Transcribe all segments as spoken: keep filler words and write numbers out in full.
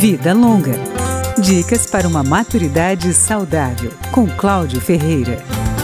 Vida Longa. Dicas para uma maturidade saudável, com Cláudio Ferreira.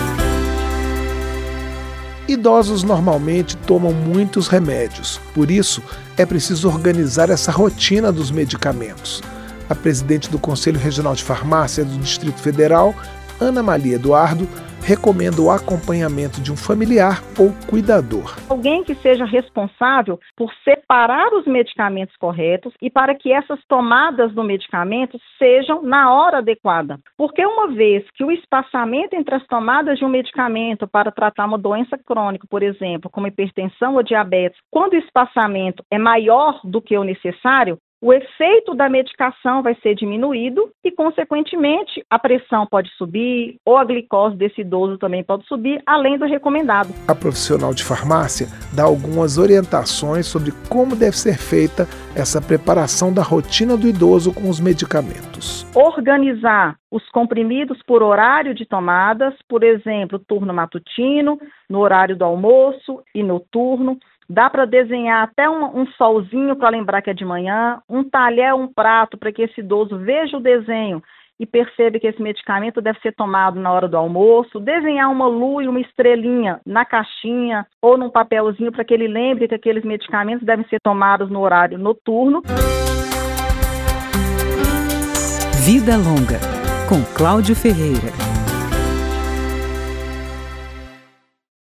Idosos normalmente tomam muitos remédios, por isso é preciso organizar essa rotina dos medicamentos. A presidente do Conselho Regional de Farmácia do Distrito Federal, Ana Malia Eduardo, recomenda o acompanhamento de um familiar ou cuidador. Alguém que seja responsável por separar os medicamentos corretos e para que essas tomadas do medicamento sejam na hora adequada. Porque uma vez que o espaçamento entre as tomadas de um medicamento para tratar uma doença crônica, por exemplo, como hipertensão ou diabetes, quando o espaçamento é maior do que o necessário, o efeito da medicação vai ser diminuído e, consequentemente, a pressão pode subir ou a glicose desse idoso também pode subir, além do recomendado. A profissional de farmácia dá algumas orientações sobre como deve ser feita essa preparação da rotina do idoso com os medicamentos. Organizar os comprimidos por horário de tomadas, por exemplo, turno matutino, no horário do almoço e noturno. Dá para desenhar até um, um solzinho para lembrar que é de manhã, um talher, um prato para que esse idoso veja o desenho e perceba que esse medicamento deve ser tomado na hora do almoço. Desenhar uma lua e uma estrelinha na caixinha ou num papelzinho para que ele lembre que aqueles medicamentos devem ser tomados no horário noturno. Vida Longa, com Cláudio Ferreira.